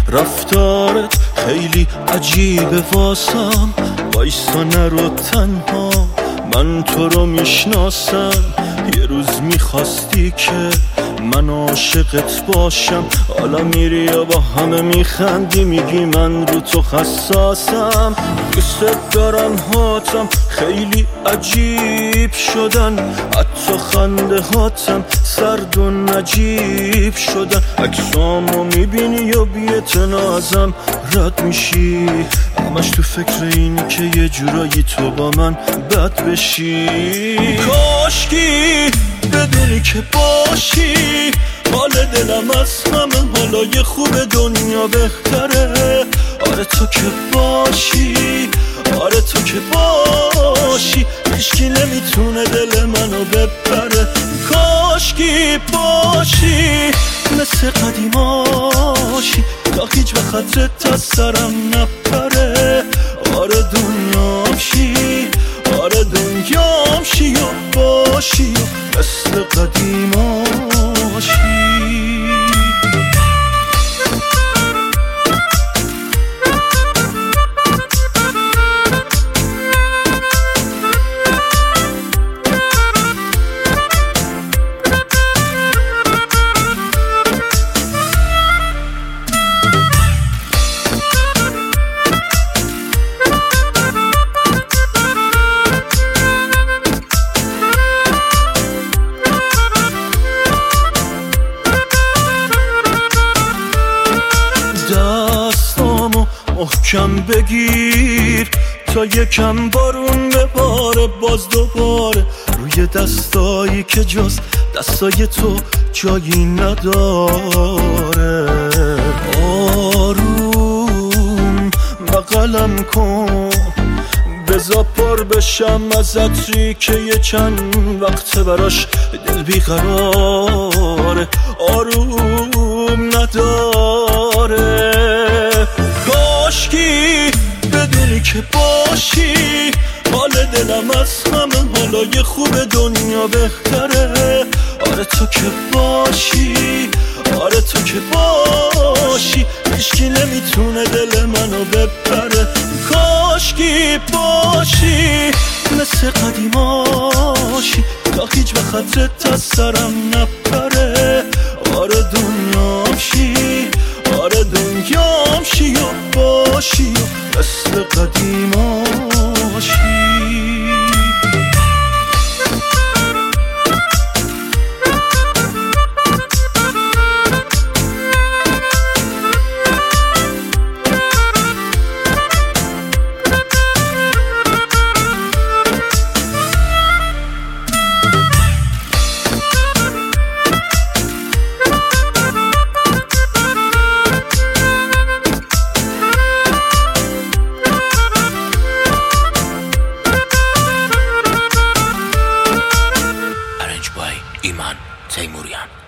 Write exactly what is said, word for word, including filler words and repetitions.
رفتارت خیلی عجیبه واسم، وایسا نرو تنها، من تو رو میشناسم. یه روز میخواستی که من عاشقت باشم، حالا میری یا با همه میخندی، میگی من رو تو حساسم. دوست دارم هاتم خیلی عجیب شدن، حتی خنده هاتم سرد و نجیب شدن. عکسامو میبینی یا بی‌اعتنازم رد میشی، همش تو فکر اینی که یه جورایی تو با من بد بشی. کاشکی بدونی که باشی، حال دلم از همه حالای خوب دنیا بهتره. آره تو که باشی، آره تو که باشی، هیچکی نمیتونه دل منو ببره. کاشکی باشی مثل قدیماشی، تا هیچ وقت خطرت از سرم نپره. آره دنیام شی، آره دنیام شی و باشی و مثل قدیماشی. دستامو محکم بگیر تا یکم بارون بباره، باز دوباره روی دستایی که جز دستای تو جایی نداره. آروم بغلم کن، بذار پر بشم از عطری که یه چند وقت براش دل بیقراره. آروم نداره. کاشکی بدونی که باشی، حال دلم از همه حالای خوب دنیا بهتره. آره تو که باشی، آره تو که باشی، هیچکی نمیتونه دل منو ببره. کاشکی باشی مثل قدیماشی، تا هیچ وقت خطرت از سرم نپره. آره دنیام شی، آره دنیام شی و باشی و مثل قدیماشی. ایمان تیموریان.